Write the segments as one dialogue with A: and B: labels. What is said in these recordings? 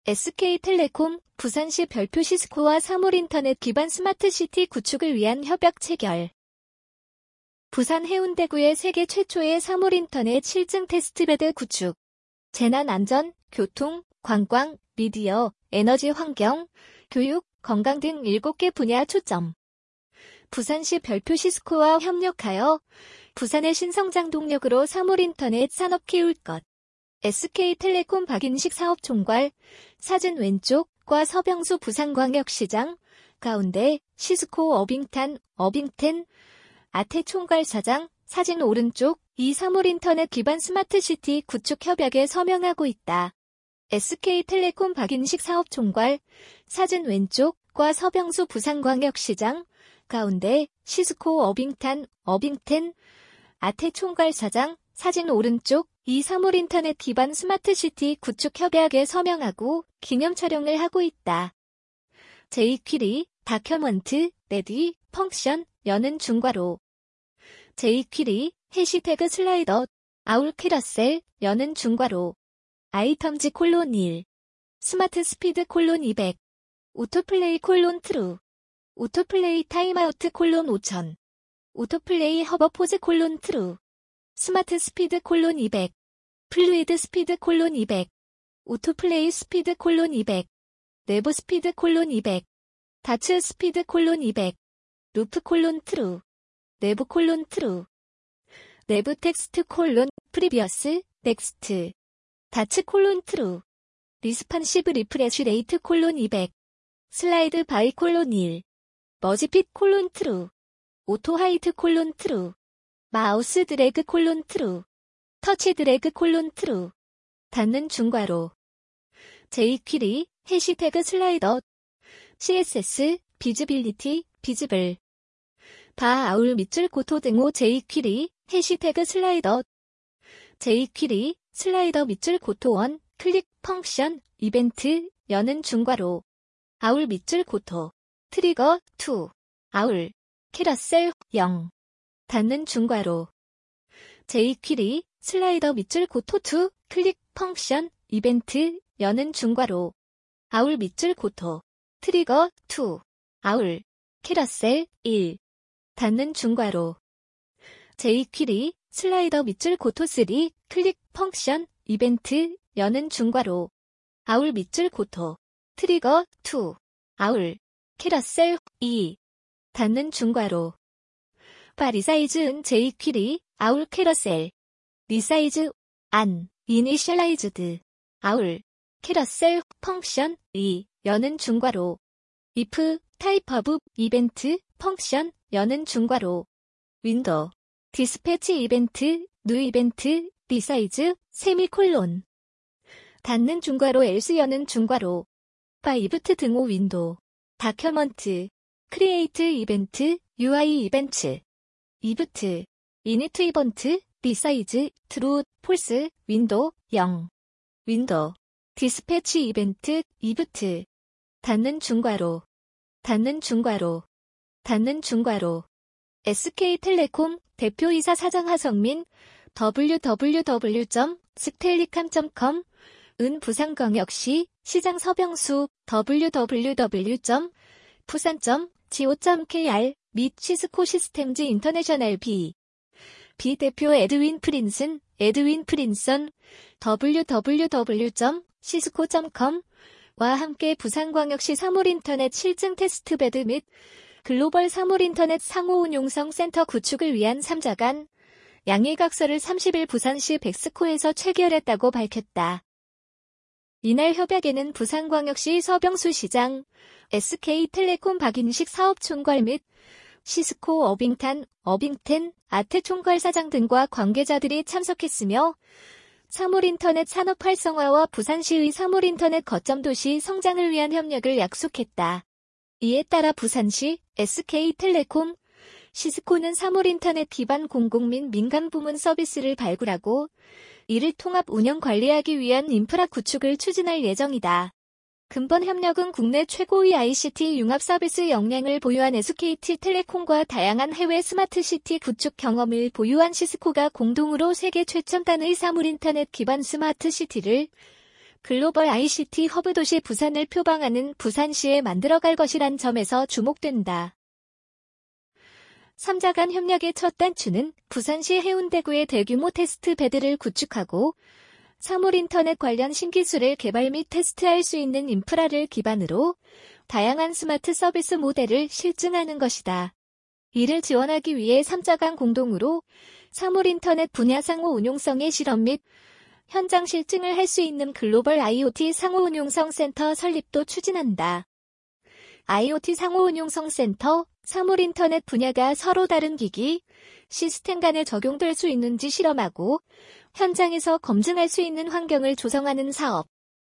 A: SK텔레콤, 부산시 별표 시스코와 사물인터넷 기반 스마트시티 구축을 위한 협약 체결. 부산 해운대구의 세계 최초의 사물인터넷 실증 테스트베드 구축. 재난안전, 교통, 관광, 미디어, 에너지 환경, 교육, 건강 등 7개 분야 초점. 부산시 별표 시스코와 협력하여 부산의 신성장 동력으로 사물인터넷 산업 키울 것. SK텔레콤 박인식 사업총괄, 사진 왼쪽과 서병수 부산광역시장, 가운데 시스코 어빙텐, 아태 총괄사장, 사진 오른쪽, 이 사물인터넷 기반 스마트시티 구축 협약에 서명하고 있다. SK텔레콤 박인식 사업총괄, 사진 왼쪽과 서병수 부산광역시장, 가운데 시스코 어빙텐, 아태 총괄사장, 사진 오른쪽, 이 사물인터넷 기반 스마트시티 구축 협약에 서명하고 기념 촬영을 하고 있다. jQuery, 다큐먼트, 레디, 펑션, 여는 중괄호. jQuery, 해시태그 슬라이더, 아울 캐러셀, 여는 중괄호. 아이텀즈 콜론 1. 스마트 스피드 콜론 200. 오토플레이 콜론 트루. 오토플레이 타임아우트 콜론 5000. 오토플레이 허버 포즈 콜론 트루. 스마트 스피드 콜론 200. 플루이드 스피드 콜론 200. 오토플레이 스피드 콜론 200. 내부 스피드 콜론 200. 다츠 스피드 콜론 200. 루프 콜론 트루. 내부 콜론 트루. 내부 텍스트 콜론 프리비어스 넥스트. 다츠 콜론 트루. 리스판시브 리프레쉬 레이트 콜론 200. 슬라이드 바이 콜론 1. 머지핏 콜론 트루. 오토 하이트 콜론 트루. 마우스 드래그 콜론 트루. 터치 드래그 콜론 트루. 닫는 중괄호. jQuery, 해시태그 슬라이더. CSS, 비즈빌리티, 비즈블. 바 아울 밑줄 고토 등호 jQuery, 해시태그 슬라이더. jQuery, 슬라이더 밑줄 고토 1, 클릭, 펑션, 이벤트, 여는 중괄호. 아울 밑줄 고토. 트리거, 2. 아울. 캐러셀, 0. 닫는 중괄호. jQuery, 슬라이더 밑줄 고토 2, 클릭, 펑션, 이벤트, 여는 중괄호. 아울 밑줄 고토. 트리거, 2. 아울. 캐러셀, 1. 닫는 중괄호. jQuery, 슬라이더 밑줄 고토 3, 클릭, 펑션, 이벤트, 여는 중괄호. 아울 밑줄 고토. 트리거, 2. 아울. 캐러셀, 2. 닫는 중괄호. 바 리사이즈은 jQuery, 아울 캐러셀. 리사이즈, 안, 이니셜라이즈드. 아울. 캐러셀, 펑션, 2. 여는 중괄호. if, 타입 오브, 이벤트, 펑션, 여는 중괄호. 윈도우. 디스패치 이벤트, 뉴 이벤트, 리사이즈, 세미콜론. 닫는 중괄호 else 여는 중괄호. 바 이브트 등호 윈도우. 다큐먼트. 크리에이트 이벤트, UI 이벤트. 이브트. 이니트 이벤트, 리사이즈, 트루, 폴스, 윈도우, 0. 윈도우. 디스패치 이벤트, 이브트. 닫는 중괄호. 닫는 중괄호. 닫는 중괄호. SK텔레콤 대표이사 사장 하성민 www.stellicam.com 은 부산광역시 시장 서병수 www.부산.co.kr 및 시스코 시스템즈 인터내셔널 B 대표 에드윈 프린슨 www.cisco.com 와 함께 부산광역시 사물인터넷 실증 테스트베드 및 글로벌 사물인터넷 상호운용성 센터 구축을 위한 3자간 양해각서를 30일 부산시 백스코에서 체결했다고 밝혔다. 이날 협약에는 부산광역시 서병수 시장, SK텔레콤 박인식 사업총괄 및 시스코 어빙텐, 아태 총괄사장 등과 관계자들이 참석했으며 사물인터넷 산업 활성화와 부산시의 사물인터넷 거점도시 성장을 위한 협력을 약속했다. 이에 따라 부산시, SK텔레콤, 시스코는 사물인터넷 기반 공공 및 민간 부문 서비스를 발굴하고 이를 통합 운영 관리하기 위한 인프라 구축을 추진할 예정이다. 근본 협력은 국내 최고의 ICT 융합 서비스 역량을 보유한 SK텔레콤과 다양한 해외 스마트시티 구축 경험을 보유한 시스코가 공동으로 세계 최첨단의 사물인터넷 기반 스마트시티를 글로벌 ICT 허브 도시 부산을 표방하는 부산시에 만들어갈 것이란 점에서 주목된다. 3자 간 협력의 첫 단추는 부산시 해운대구의 대규모 테스트 베드를 구축하고 사물인터넷 관련 신기술을 개발 및 테스트할 수 있는 인프라를 기반으로 다양한 스마트 서비스 모델을 실증하는 것이다. 이를 지원하기 위해 3자 간 공동으로 사물인터넷 분야 상호 운용성의 실험 및 현장 실증을 할 수 있는 글로벌 IoT 상호운용성 센터 설립도 추진한다. IoT 상호운용성 센터, 사물인터넷 분야가 서로 다른 기기, 시스템 간에 적용될 수 있는지 실험하고 현장에서 검증할 수 있는 환경을 조성하는 사업.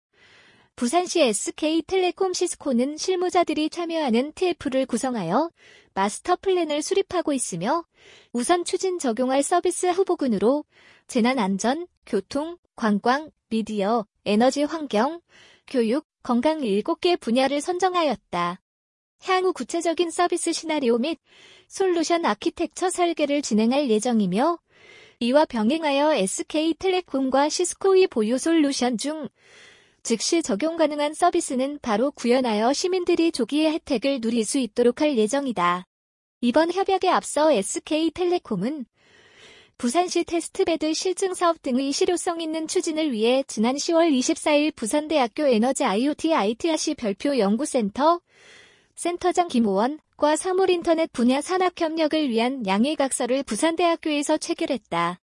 A: 부산시 SK텔레콤 시스코는 실무자들이 참여하는 TF를 구성하여 마스터 플랜을 수립하고 있으며 우선 추진 적용할 서비스 후보군으로 재난안전, 교통, 관광, 미디어, 에너지 환경, 교육, 건강 7개 분야를 선정하였다. 향후 구체적인 서비스 시나리오 및 솔루션 아키텍처 설계를 진행할 예정이며 이와 병행하여 SK텔레콤과 시스코의 보유 솔루션 중 즉시 적용 가능한 서비스는 바로 구현하여 시민들이 조기에 혜택을 누릴 수 있도록 할 예정이다. 이번 협약에 앞서 SK텔레콤은 부산시 테스트베드 실증 사업 등의 실효성 있는 추진을 위해 지난 10월 24일 부산대학교 에너지 IoT ITRC 별표 연구센터 센터장 김호원과 사물인터넷 분야 산학협력을 위한 양해각서를 부산대학교에서 체결했다.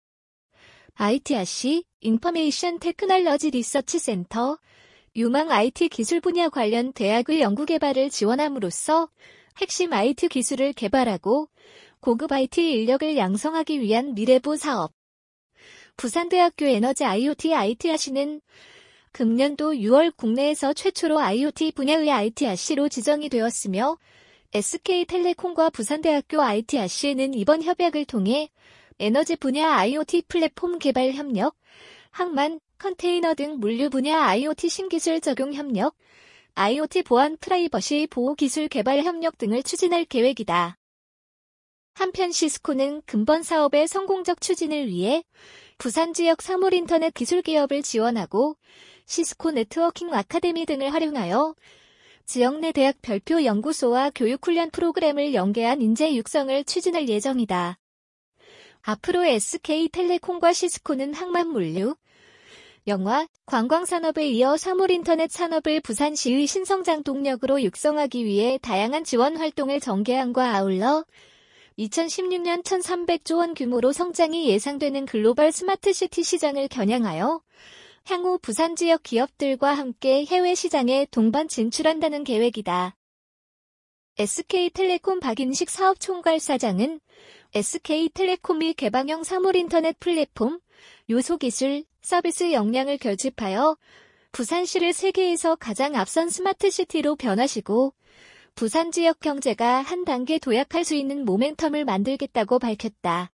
A: ITRC 인포메이션 테크놀로지 리서치 센터 유망 IT 기술 분야 관련 대학의 연구개발을 지원함으로써 핵심 IT 기술을 개발하고 고급 IT 인력을 양성하기 위한 미래부 사업. 부산대학교 에너지 IoT ITRC는 금년도 6월 국내에서 최초로 IoT 분야의 ITRC로 지정이 되었으며 SK텔레콤과 부산대학교 ITRC는 이번 협약을 통해 에너지 분야 IoT 플랫폼 개발 협력, 항만, 컨테이너 등 물류 분야 IoT 신기술 적용 협력, IoT 보안 프라이버시 보호 기술 개발 협력 등을 추진할 계획이다. 한편 시스코는 근본 사업의 성공적 추진을 위해 부산 지역 사물인터넷 기술 기업을 지원하고 시스코 네트워킹 아카데미 등을 활용하여 지역 내 대학 별표 연구소와 교육훈련 프로그램을 연계한 인재 육성을 추진할 예정이다. 앞으로 SK텔레콤과 시스코는 항만 물류, 영화, 관광산업에 이어 사물인터넷 산업을 부산시의 신성장 동력으로 육성하기 위해 다양한 지원 활동을 전개함과 아울러 2016년 1,300조 원 규모로 성장이 예상되는 글로벌 스마트시티 시장을 겨냥하여 향후 부산 지역 기업들과 함께 해외 시장에 동반 진출한다는 계획이다. SK텔레콤 박인식 사업총괄사장은 SK텔레콤이 개방형 사물인터넷 플랫폼, 요소기술, 서비스 역량을 결집하여 부산시를 세계에서 가장 앞선 스마트시티로 변화시고 부산 지역 경제가 한 단계 도약할 수 있는 모멘텀을 만들겠다고 밝혔다.